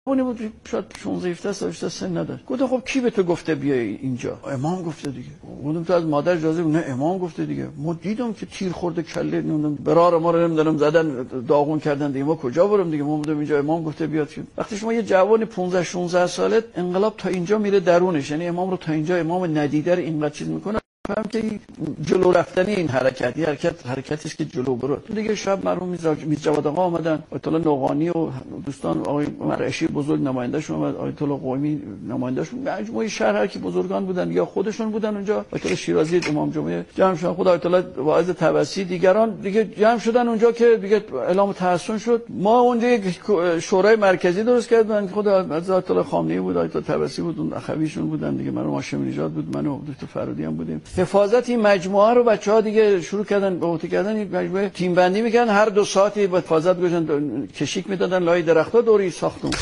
اونی بود شاید 16 17 سال سن نداشت. گفتم خب کی به تو گفته بیای اینجا؟ امام گفته دیگه. گفتم تو از مادر اجازه؟ نه امام گفته دیگه. ما دیدم که تیر خورده کله نمیدونم برار ما رو نمیدونم زدن داغون کردن دیگه، ما کجا برم دیگه؟ ما بودم اینجا امام گفته بیاد. وقتی شما یه جوان 15 16 ساله انقلاب تا اینجا میره درونش، یعنی امام رو تا اینجا امام ندیده رو اینقدر چیز میکنه، فهم که جلو رفتنی این حرکتی است که جلو برو دیگه. شب مرحوم میرزا جواد آقا اومدن، آیت الله نوقانی و دوستان، آقای مرعشی بزرگ نمایندهشون اومد، آیت الله قائمی نمایندهشون، مجموعه شهر هر کی بزرگان بودن یا خودشون بودن اونجا، آیت الله شیرازی امام جمعه جمع شدن، خدا آیت الله واعظ طبسی دیگران دیگه جمع شدن اونجا که دیگه اعلام تحسن شد. ما اونجا یک شورای مرکزی درست کردن، خدا آیت الله خامنه‌ای بود، آیت الله طبسی بود، اون اخویشون بودن دیگه، مرحوم هاشمی نژاد بود، من و دکتر فرودی هم بودیم. حفاظت این مجموعه رو بچه‌ها دیگه شروع کردن به عهده کردن، این مجموعه تیم بندی می‌کردن، هر 2 ساعتی با حفاظت گذاشتن کشیک میدادن لای درخت‌ها دوری ساختمون.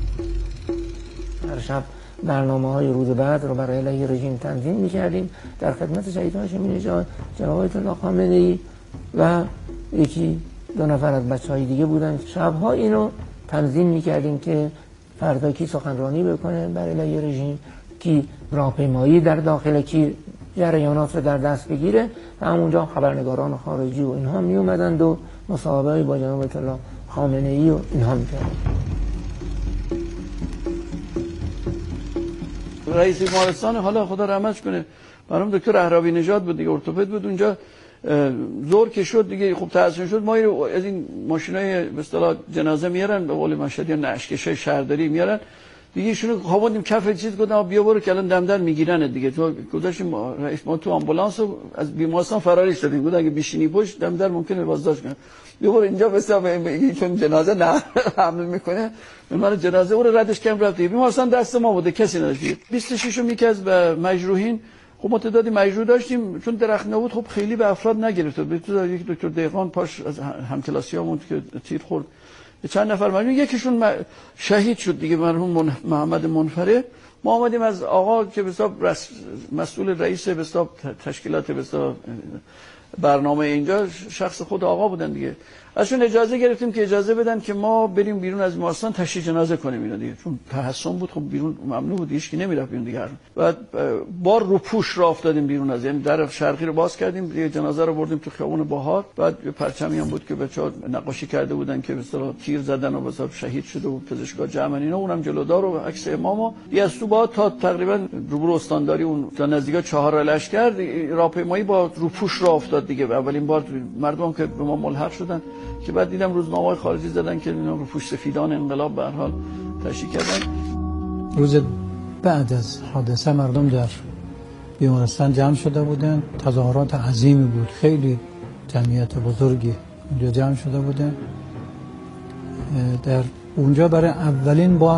هر شب برنامه‌های روز بعد رو برای علیه رژیم تنظیم می‌کردیم در خدمت شهید هاشمی نژاد، جناب آیت الله خامنه‌ای و یکی 2 نفر از بچه‌های دیگه بودن. شب‌ها اینو تنظیم می‌کردیم که فردا کی سخنرانی بکنه برای علیه رژیم، کی راهپیمایی در داخل، کی جریانات رو در دست بگیره و همونجا خبرنگاران خارجی و اینها می اومدند و مصاحبه با جناب آیت الله خامنه‌ای و اینها می‌کردند. رئیس بیمارستان حالا خدا رحمتش کنه مرحوم دکتر اهرابی نژاد بود دیگه، ارتوپد بود اونجا. زور که شد دیگه، خب تحسن شد، ما از این ماشینای به اصطلاح جنازه میارن، به قول مشهدی یا نعشکشای شهرداری میارن دیگه، ایشونو خوابوندیم کف چیز، گفتم بیا برو که الان دم در میگیرن دیگه. تو گذاشتیم رئیس، ما تو آمبولانس از بیمارستان فراری شدیم، گفت اگه بشینی پشت دم در ممکنه بازداشت کنه، بیا برو اینجا بسا چون جنازه نه حمل میکنه. من جنازه رو ردش کردم رفت بیمارستان، دست ما بوده کسی نداشت. 26 میگه از مجروحین، خب ما تعدادی مجروح داشتیم، چون درخت نبود خب خیلی به افراد نگرفت. یک دکتر دهقان پاش از همکلاسیامون که تیر خورد، چند نفر مجروح، یکیشون شهید شد دیگه، مرحوم محمد منفره. ما آمدیم از آقا که به حساب مسئول رئیس به حساب تشکیلات به حساب برنامه اینجا، شخص خود آقا بودن دیگه، ازشون اجازه گرفتیم که اجازه بدن که ما بریم بیرون از بیمارستان تشییع جنازه کنیم اینا دیگه، چون تحسن بود خب بیرون ممنوع بود، هیچ کی نمیرفت بیرون دیگه. بعد بار رو پوش را افتادیم بیرون از، یعنی در شرقی رو باز کردیم دیگه، جنازه رو بردیم تو خیابون بهار. بعد پرچمی هم بود که بچه‌ها نقاشی کرده بودن که به اصطلاح تیر زدن و به حساب شهید شده و پزشکا جمع اینا، اونم جلودار و عکس امامو از تو با تا تقریبا روبرو استانداری اون تا نزدیکا 4 لشکر راهپیمایی با رو پوش را افتاد دیگه. اولین بار مردم که به ما ملحق شدن که بعد دیدم روزنامه‌های خارجی زدن که اینا رو پوش سفیدان انقلاب به هر حال تشریح کردن. روز بعد از حادثه مردم در بیمارستان جمع شده بودن، تظاهرات عظیمی بود، خیلی جمعیت بزرگی اونجا جمع شده بودن. در اونجا برای اولین بار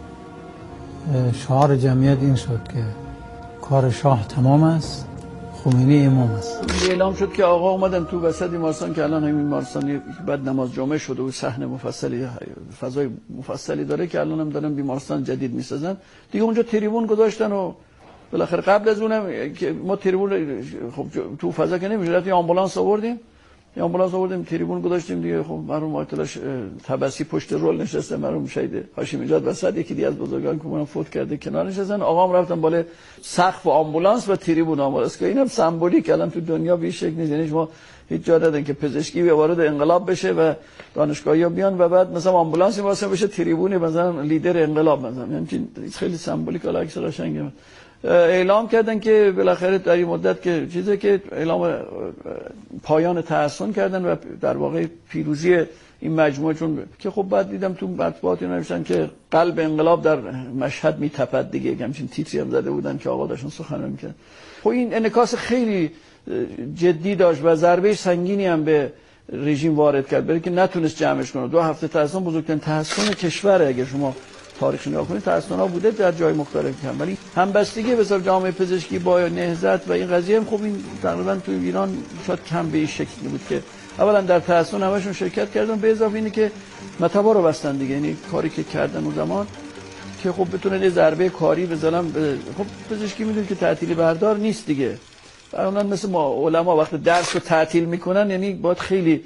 شعار جمعیت این شد که کار شاه تمام است، خمینی امام است. اعلام شد که آقا اومدن تو وسط بیمارستان که الان همین بیمارستان بعد نماز جمعه شده و صحنه مفصلی فضای مفصلی داره که الان هم دارن بیمارستان جدید میسازن دیگه. اونجا تریبون گذاشتن و بالاخره قبل از اونم که ما تریبون خب تو فضا که نمیشه، رفتیم آمبولانس آوردیم، تریبون گذاشتیم دیگه. خب مرحوم آیت الله طبسی پشت رول نشسته، مرحوم شهید هاشمی نژاد وسط، یکی دیگه از بزرگان که اونم فوت کرده کنار نشستن، آقام رفتن بالا سقف آمبولانس و تریبون آمبولانس که اینم سمبولیک الان تو دنیا به این شکل نیست، یعنی شما هیچ جا ندارن که پزشکی وارد انقلاب بشه و دانشگاهی‌ها بیان و بعد مثلا آمبولانس واسه بشه تریبون مثلا لیدر انقلاب مثلا، یعنی خیلی سمبولیک الا عکس قشنگه. اعلام کردن که بالاخره در این مدت که چیزی که اعلام پایان تحسن کردن و در واقع پیروزی این مجموعه، چون که خب بعد دیدم تو مطبوعات نوشتن که قلب انقلاب در مشهد میتپد دیگه، همچین تیتری هم زده بودن که آقا داشتن سخنرانی می‌کردن. خب این انعکاس خیلی جدی داشت و ضربه سنگینی هم به رژیم وارد کرد، برای که نتونست جمعش کنه. 2 هفته تحسن بزرگترین تحسن کشور، اگر شما تاریخ نگاه کنید تحسن‌ها بوده در جای مختلف، ولی همبستگی به سبب جامعه پزشکی با نهضت و این قضیه هم خب این تقریبا تو ایران شاید کم به این شکلی بود که اولا در تحسن همشون شرکت کردن، به اضافه اینه که مطبا رو بستن دیگه، یعنی کاری که کردن اون زمان که خب بتونن یه ضربه کاری بزنن. خب پزشکی میدونید که تعطیلی بردار نیست دیگه، اونان مثل ما علما وقتی درس رو تعطیل میکنن، یعنی باید خیلی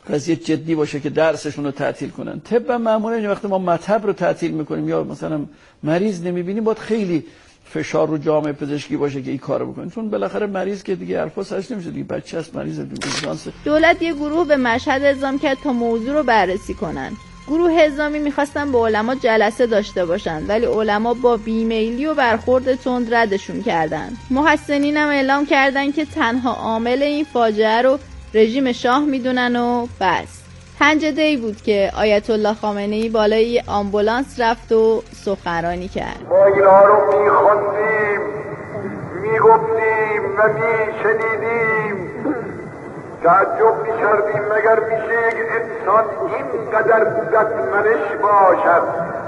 قضیه جدی باشه که درسشون رو تعطیل کنن. طب معمولا وقتی ما مطب رو تعطیل میکنیم یا مثلا مریض نمیبینیم، باید خیلی فشار رو جامعه پزشکی باشه که این کارو بکنه، چون بالاخره مریض که دیگه الفاظ هست نمیشه دیگه، بچه است، مریض دیگه. دولت یه گروه به مشهد اعزام کرد تا موضوع رو بررسی کنن. گروه اعزامی میخواستن با علما جلسه داشته باشن، ولی علما با بیمیلی و برخورد تند ردشون کردن. محسنین هم اعلام کردن که تنها عامل این فاجعه رو رژیم شاه میدونن و بس. 5 دی بود که آیت الله خامنه‌ای بالای آمبولانس رفت و سخنرانی کرد. ما اینا رو میخوندیم، میگفتیم و میشنیدیم، تعجب میکردیم مگر میشه یک انسان اینقدر دستمنش باشد،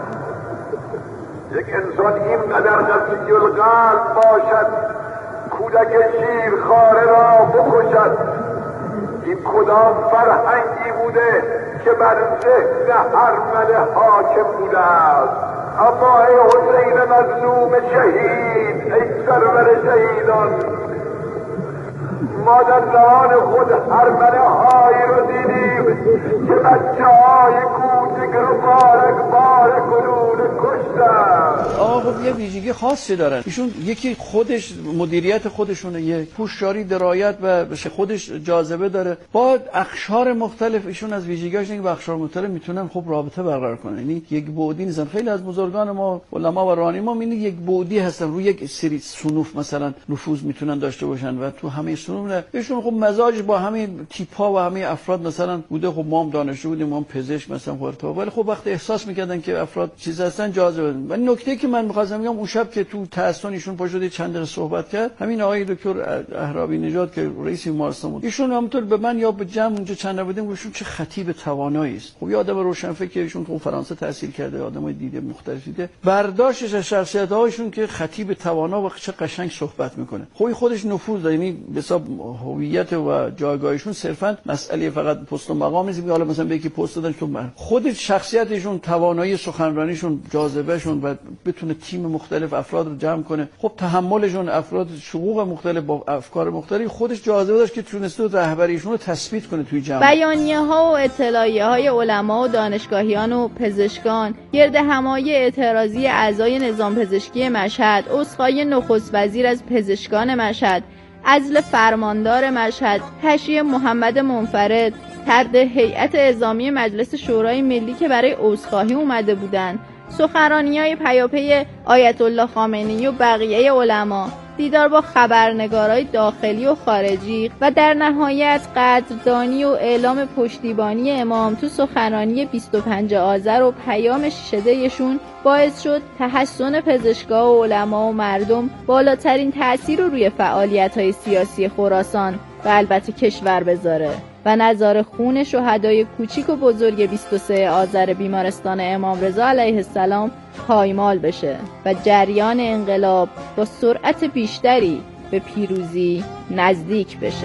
یک انسان اینقدر قوی القلب باشد، کودک شیرخواره را بکشد. این کدام فرهنگی بوده که بر ذهن ارمن حاکم بوده است؟ اما ای حسین مظلوم شهید، ای سرور شهیدان، ما در دهان خود ارمنه هایی رو دیدیم که بچه های کوچک رو بارک گلوله کشتن. خب یه ویژگی خاصی دارن ایشون. یکی خودش مدیریت خودشونه، یه پوششاری درایت و خودش جاذبه داره. با اقشار مختلف ایشون از ویژگیاش اینه که با اقشار مختلف میتونن خب رابطه برقرار کنن، یعنی یک بعدی نیستن. خیلی از بزرگان ما، علما و راهنما ما میگن یک بعدی هستن، روی یک سری صنوف مثلا نفوذ میتونن داشته باشن و تو همه صنوف نه. ایشون خب مزاج با همه تیپ‌ها و همه افراد مثلا بوده. خب ما هم دانشجو بودیم، ما هم پزشک مثلا خورتا، ولی خب وقتی احساس میکردن که افراد چیز هستن جاذبه. و نکته که من می‌خواستم بگم اون شب که تو تحسن ایشون پاشد چند دقیقه صحبت کرد، همین آقای دکتر اهرابی نژاد که رئیس بیمارستان بود، ایشون همونطور به من یا به جمع اونجا چند بودیم ایشون چه خطیب توانایی است. خب یه آدم روشنفکر، ایشون تو فرانسه تحصیل کرده، آدمای دیده مختلف دیده، برداشتش از شخصیت‌هاشون که خطیب توانا و چه قشنگ صحبت میکنه. خب خودش نفوذ داره، یعنی به حساب هویت و جایگاهشون صرفا مسئله فقط پست و مقام نیست که حالا مثلا به یکی پست دادن تو خود شخصیتشون، توانایی سخنرانیشون، جاذبهشون و بتونه تیم مختلف افراد رو جمع کنه. خب تحملشون، افراد شقوق مختلف با افکار مختلف، خودش جاذبه داشت که تونسته رهبریشون رو تثبیت کنه توی جامعه. بیانیه‌ها و اطلاعیه‌های علما و دانشگاهیان و پزشکان، گرد همایی اعتراضی اعضای نظام پزشکی مشهد، عذرخواهی نخست وزیر از پزشکان مشهد، عزل فرماندار مشهد، تشییع محمد منفرد، طرد هیئت اعزامی مجلس شورای ملی که برای عذرخواهی اومده بودند، سخنرانی‌های پیاپی آیت الله خامنه‌ای و بقیه علما، دیدار با خبرنگارای داخلی و خارجی و در نهایت قدردانی و اعلام پشتیبانی امام تو سخنرانی 25 آذر و پیام شیشه‌دیشون باعث شد تحسن پزشکا و علما و مردم بالاترین تأثیر رو روی فعالیت‌های سیاسی خراسان و البته کشور بذاره و نزار خون شهدای کوچیک و بزرگ 23 آذر بیمارستان امام رضا علیه السلام پایمال بشه و جریان انقلاب با سرعت بیشتری به پیروزی نزدیک بشه.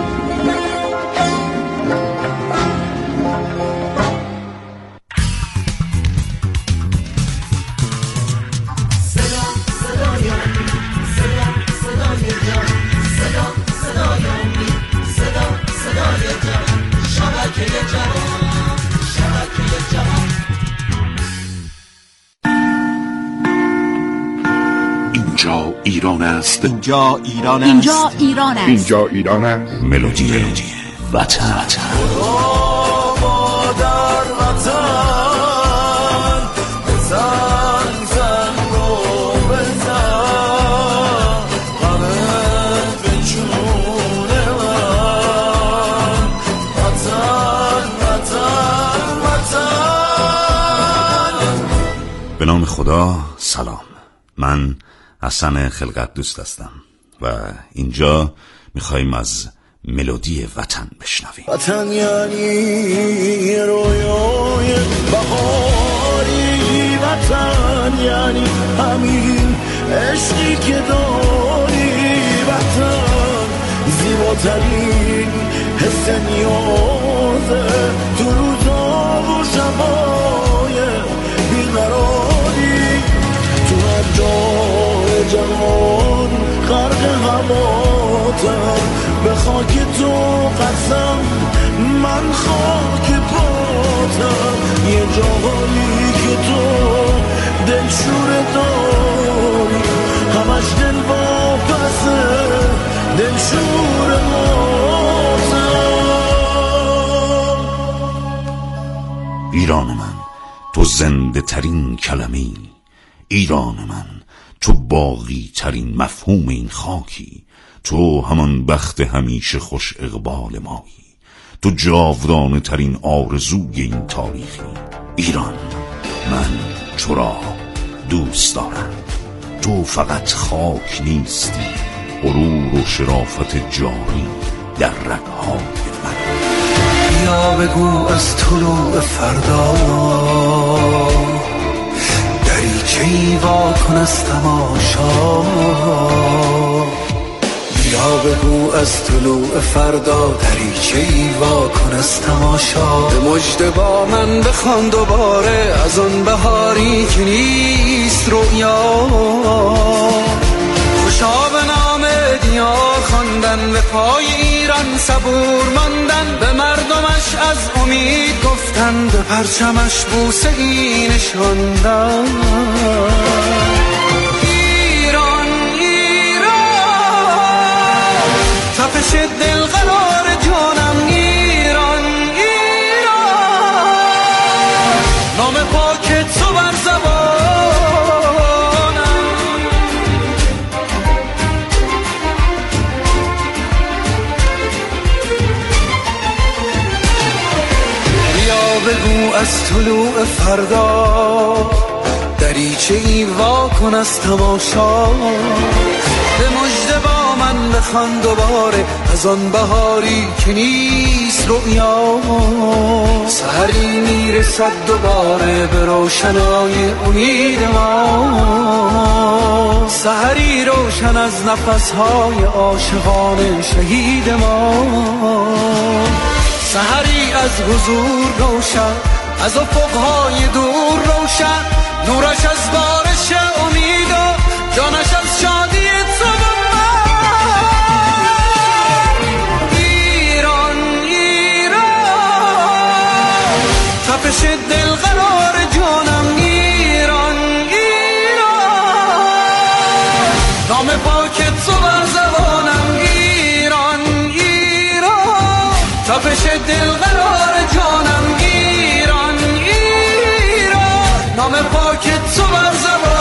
اینجا ایران است. اینجا ایران است. اینجا ایران است. اینجا ایران است. ملودی وطن. به نام خدا. سلام، من حسن خلقت دوست هستم و اینجا میخواییم از ملودی وطن بشنویم. وطن یعنی رویای بهاری، وطن یعنی همین عشقی که داری، وطن زیباترین حس نیازه تو روزا و شبای بیقراری، تو هر جای جهان غرق هواتم، به خاک تو قسم من خاک پاتم یه جایی که تو دلشوره داری همش دل واپسه دلشوره ماتم. ایران من تو زنده ترین کلمه‌ای، ایران من تو باقی ترین مفهوم این خاکی، تو همان بخت همیشه خوش اقبال مایی، تو جاودانه ترین آرزوی این تاریخی. ایران من تو را دوست دارم، تو فقط خاک نیستی، غرور و شرافت جاری در رگ‌های من. بیا بگو از طلوع فردا دریچه‌ای وا کن از تماشا، بیا بگو از طلوع فردا دریچه‌ای وا کن از تماشا. به مژده با من بخوان دوباره از آن بهاری که نیست رؤیا، خوشا به نام دیار خواندن، به پای ایران صبور ماندن، به مردمش از امید گفتن، به پرچمش بوسه ای نشاندن. ایران ایران تپش دل قرار جانم، ایران ایران نام پاک تو بر زبانم. بیا بگو از طلوع فردا دریچه‌ای وا کن از تماشا، به مژده با من بخوان دوباره از آن بهاری که نیست رؤیا. سحری میرسد دوباره به روشنای امید ما، سحری روشن از نفسهای عاشقان شهید ما، سحری از حضور روشن، از افقهای دور روشن، نورش از بارش امید و جانش از شادی تو و من. ایران ایران تپش دل قرار جانم، ایران ایران نام پاک تو بر زبانم، ایران ایران تپش دل قرار جانم، ایران ایران نام پاک تو بر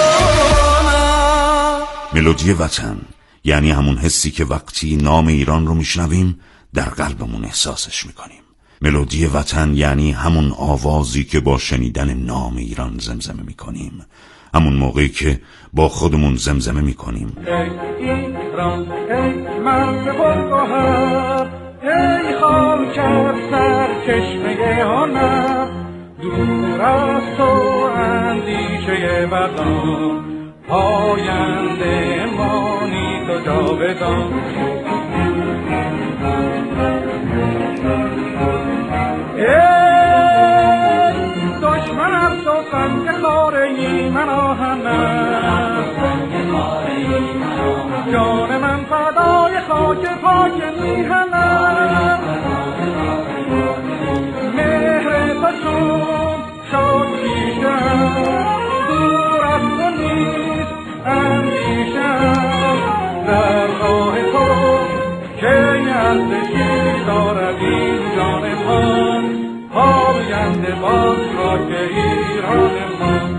زبانم. ملودی وطن یعنی همون حسی که وقتی نام ایران رو میشنویم در قلبمون احساسش میکنیم. ملودی وطن یعنی همون آوازی که با شنیدن نام ایران زمزمه میکنیم، همون موقعی که با خودمون زمزمه میکنیم ای ایران ای مرد بلگوهر، ای خاکر سرچشمه هنر، دور از تو اندیشه بدان، پاینده مانی تو جاودان. ای دشمن از تو سنگ خاره من آهنم، جان من فدای خاک پاک میهنم، مهر تو چون شد پیشم، دور از تو نیست اندیشم، در راه تو که ارزشی دارد این جان من، پاینده باز خاک ایران من.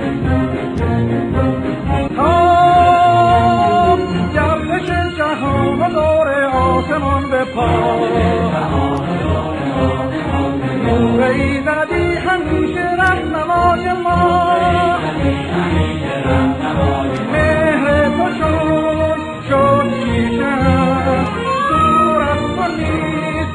جهان ایزدی همیشه رهنمای ما، مهر تو شد شیشم، دور از تو نیست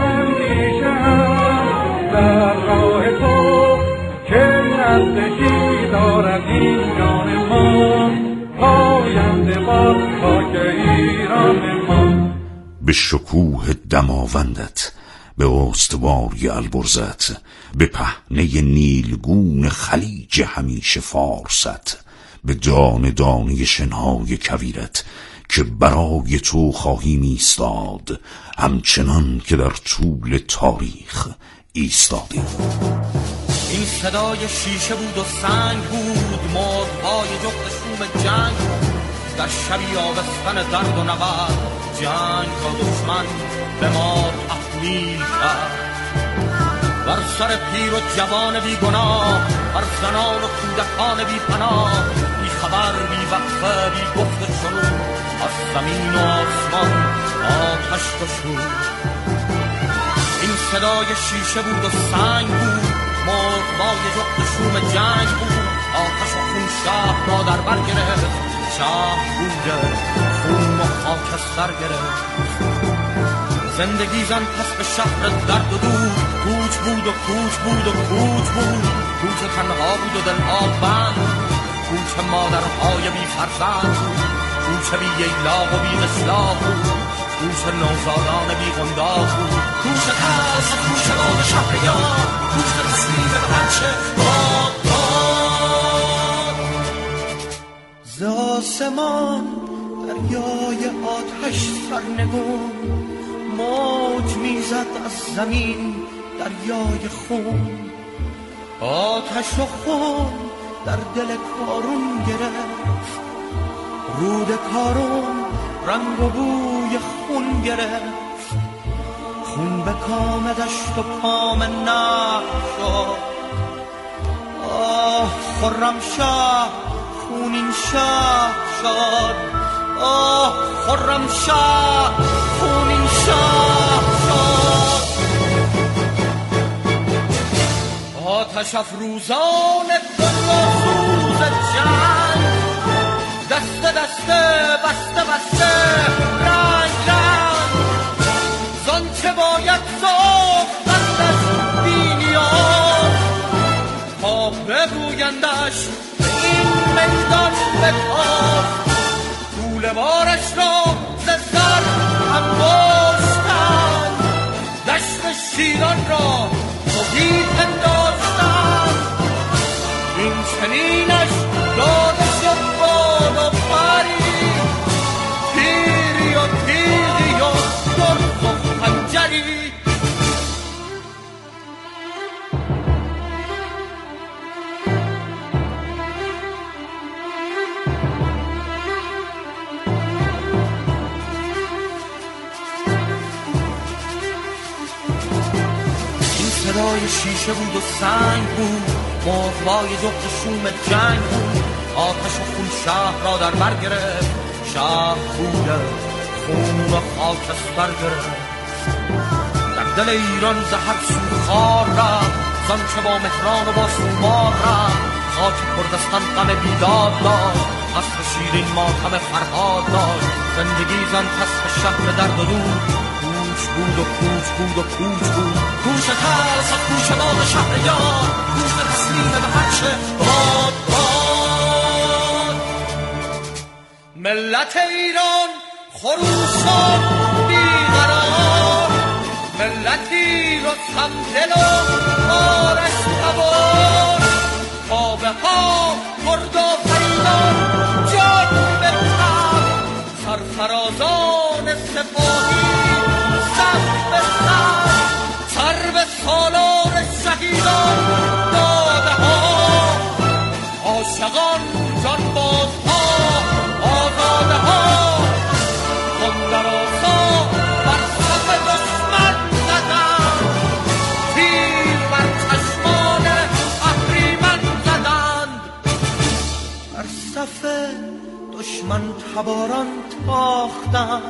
اندیشم، در راه تو که نزدیکی دارد این جان ما، پاینده باد خاک ایران ما. به شکوه دماوندت، به استواری البرزت، به پهنه نیلگون خلیج همیشه فارست، به دانه دانه شنهای کویرت که برای تو خواهیم ایستاد، همچنان که در طول تاریخ ایستادیم. این صدای شیشه بود و سنگ بود، مرغ‌های جغد شوم جنگ بود، در شبی آبستن درد و نبرد، جنگ را دشمن به ما تحمیل کرد. بر سر پیر و جوان بی گناه، بر زنان و کودکان بی پناه، بی خبر بی وقفه بی گفت شروع، از زمین و آسمان آتش گشود. این صدای شیشه بود و سنگ بود، مرغ‌های جغد شوم جنگ بود، آتش و خون شهر را در بر گرفت، شهر بوده خون و خاکستر گرفت. زندگی زن پس به شهر درد و دود، کوچ بود و کوچ بود و کوچ بود، کوچ تنها بود و دلها بند، کوچ مادرهای بی فرزند، کوچ بی ییلاق و بی قشلاق بود، کوچ نوزادان بی قنداق بود، کوچ ترس و کوچ باد شهریان، کوچ تسلیم به هرچه باد باد. ز آسمان دریای آتش سرنگون، موج میزد از زمین دریای خون، آتش و خون در دل کارون گرفت، رود کارون رنگ و بوی خون گرفت، خون به کام دشت و کام نه شد. آه خرمشاه خونین شاه شد، آه خرمشاه خونین شاه شد. آتش افروزان دلسوز جنگ، دسته دسته بسته بسته رنگ رنگ، زان چه باید ساختندش بی نیاز، تا بگویندش این میدان بتاز. طول بارش را ز سر انباشتند، دشت شیران را تهی پنداشتند، این چنینش داده شد باد و بری، تیری و تیغی و گرز و خنجری. صدای شیشه بود و سنگ بود، مرغ‌های جغد شوم جنگ بود، آتش و خون شهر را در بر گرفت، شهر بوده خون و خاکستر گرفت. در دل ایران زهر سو خار رفت، زان چه با مهران و با سومار رفت، خاک کردستان غم بیداد داشت، قصر شیرین ماتم فرهاد داشت. زندگی زن پس به شهر درد و دود، کوچ بود و کوچ بود و کوچ بود، کوچ ترس و کوچ باد شهریان، کوچ تسلیم به هرچه باد باد. ملت ایران خروشان بیقرار، ملتی رستم دل و آرش تبار، کابه ها مرد و فریدان جان بکن، سرفرازان سپاهی صف به صف، سر به سالار شهیدان داده ها، عاشقان جان بازها آزاده ها، اندر آسا بر صف دشمن زدن، تیر بر چشمان اهریمن زدند، بر صف دشمن تباران تاختند،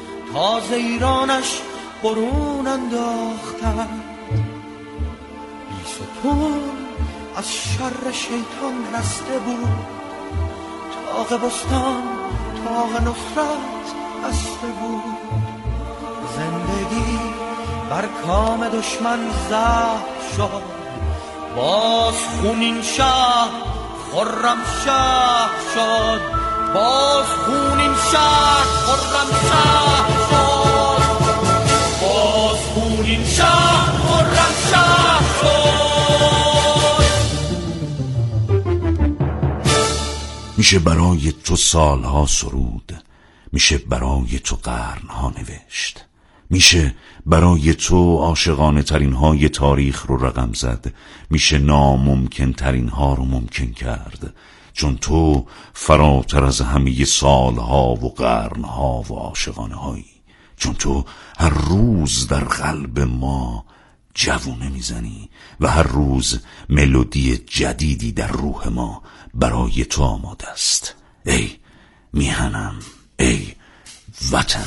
تاز ایرانش برون انداختند. بیستون از شر شیطان رسته بود، طاق بستان طاق نصرت بسته بود. زندگی بر کام دشمن زهر شد، باز خونین شهر خرم شهر شد، باز خونین شهر خرم شهر شد، باز خونین شهر خرم شهر شد. میشه برای تو سالها سرود، میشه برای تو قرنها نوشت، میشه برای تو عاشقانه ترین های تاریخ رو رقم زد، میشه ناممکن ترین ها رو ممکن کرد، چون تو فراتر از همه سالها و قرنها و عاشقانه هایی، چون تو هر روز در قلب ما جوونه میزنی و هر روز ملودی جدیدی در روح ما برای تو آماده است. ای میهنم، ای وطن.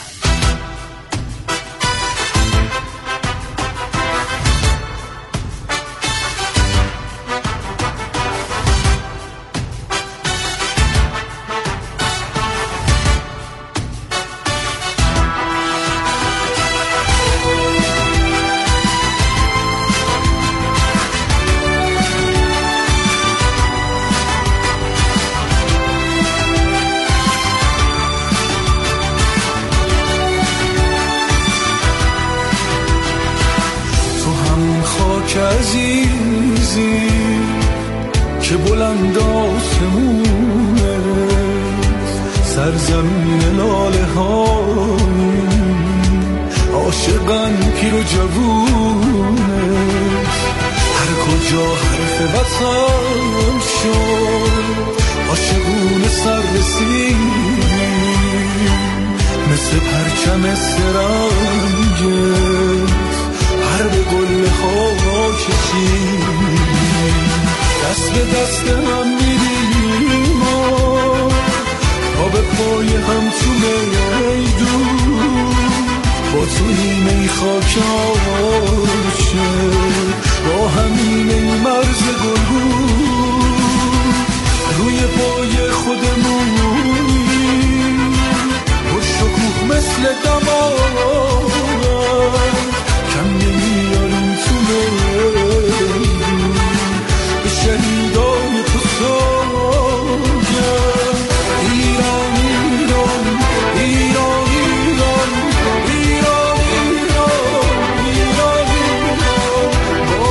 عزیزی که بلند آسمونه، سرزمین لاله های عاشقان پیر و جوونه، هر کجا حرف وطن شد عاشقونه سر رسیدی، مثل پرچم سرنگت هر به گل ها کشیدی، دست به دست هم میریم تا به پای هم تو میدون، با تو نیمه خاک آشه، با همین مرز گلگون، روی پای خودمونی با شکوه مثل دماغ، کم نمیاریم تو میدون، به شهیدان تو سوگم. ایران ایران ایران ایران ایران ایران ایران ایران، با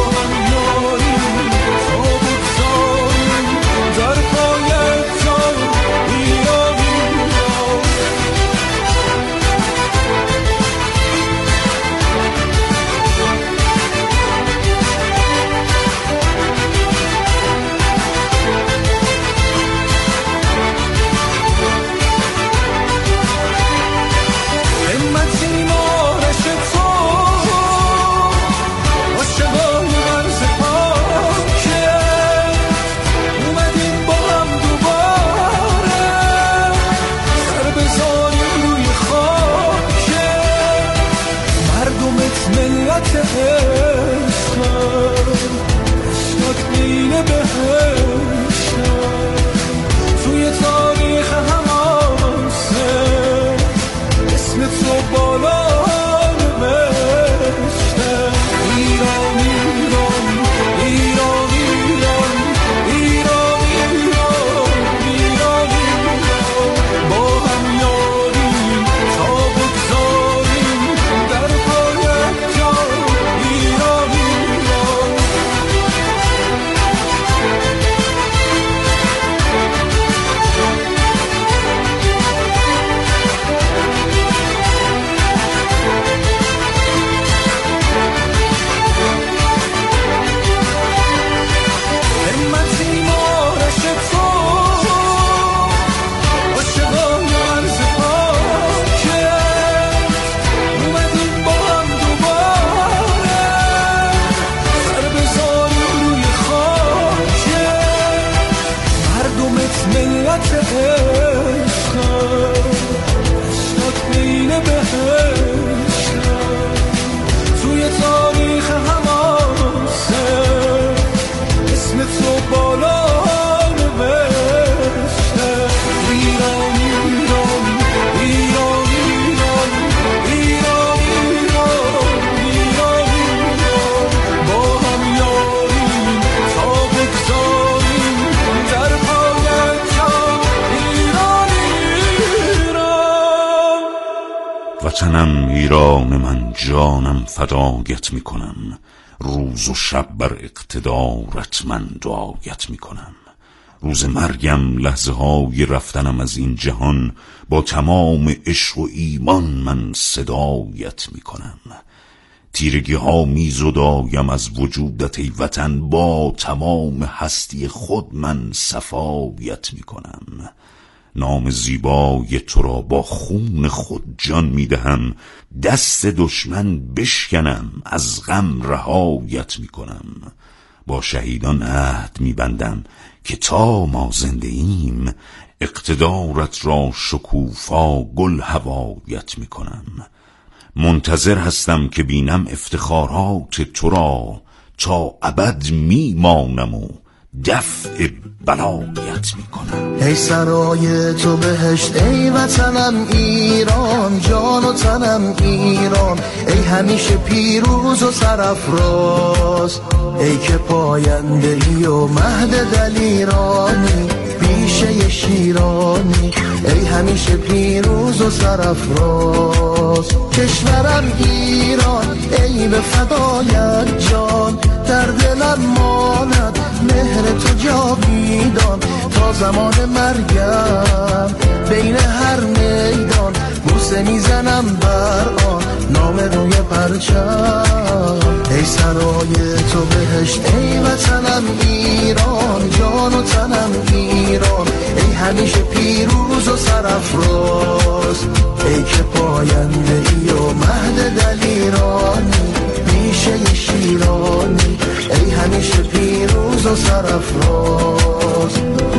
منم ایران من، جانم فدایت میکنم، روز و شب بر اقتدارت من دعایت میکنم. روز مرگم، لحظه های رفتنم از این جهان، با تمام عشق و ایمان من صدایت میکنم. تیرگی ها می زدایم از وجودت ای وطن، با تمام هستی خود من صفایت میکنم. نام زیبای تو را با خون خود جان میدهم، دست دشمن بشکنم، از غم رهایت میکنم. با شهیدان عهد میبندم که تا ما زنده ایم، اقتدارت را شکوفا گل هوایت میکنم. منتظر هستم که بینم افتخارات تو را، تا ابد میمانم و دفع بلایت میکنم. ای سرای تو بهشت، ای وطنم ایران، جان و تنم ایران، ای همیشه پیروز و سرافراز، ای که پاینده ای و مهد دلیرانی، بیشه شیرانی، ای همیشه پیروز و سرافراز. کشورم ایران، ای به فدایت جان، در دلم ماند مهر تو جاویدان، تا زمان مرگم بین هر میدان، بوسه میزنم بر آن نام روی پرچم. ای سرای تو بهشت، ای وطنم ایران، جان و تنم ایران، ای همیشه پیروز و سرافراز، ای که پاینده ای و مهد دلیرانی، بیشه شیرانی، ای همیشه پیروز و سرافراز.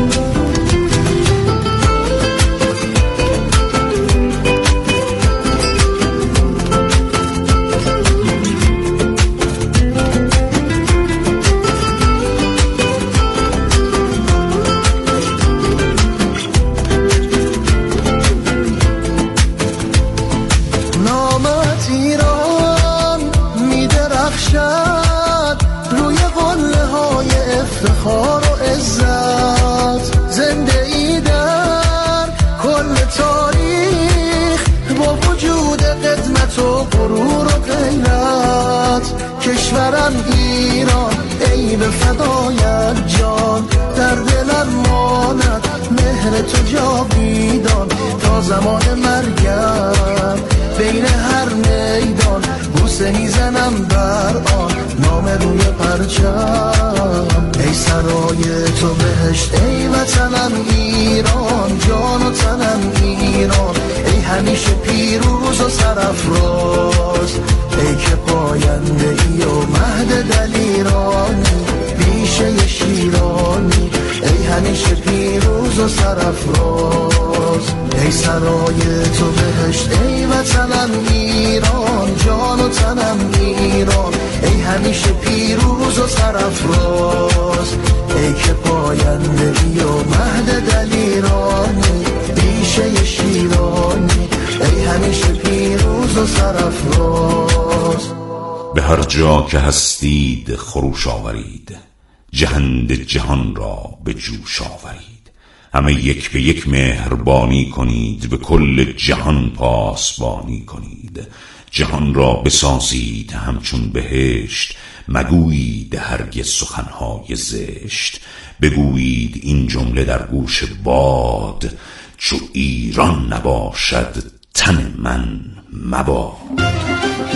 افتخار و عزت، زنده ای در کل تاریخ، با وجود قدمت و غرور و غیرت. کشورم ایران، ای به فدایت جان، در دلم ماند مهر تو جاویدان، تا زمان مرگم بین هر میدان، بوسه میزنم بر آن نام روی پرچم. ای سرای تو بهشت، ای وطنم ایران، جان و تنم ایران، ای همیشه پیروز و سرافراز، ای که پاینده ای و مهد دلیرانی، بیشه شیرانی، ای همیشه پیروز و سرافراز. ای سرای تو بهشت، ای وطنم ایران، جان و تنم ایران، ای همیشه پیروز و سرافراز، ای که پاینده ای و مهد دلیرانی، بیشه شیرانی، ای همیشه پیروز و سرافراز. به هر جا که هستید خروش آورید، جهند جهان را به جوش آورید. همه یک به یک مهربانی کنید، به کل جهان پاسبانی کنید. جهان را بسازید همچون بهشت، مگویید هرگز سخنهای زشت. بگویید این جمله در گوش باد، چو ایران نباشد تن من مباد.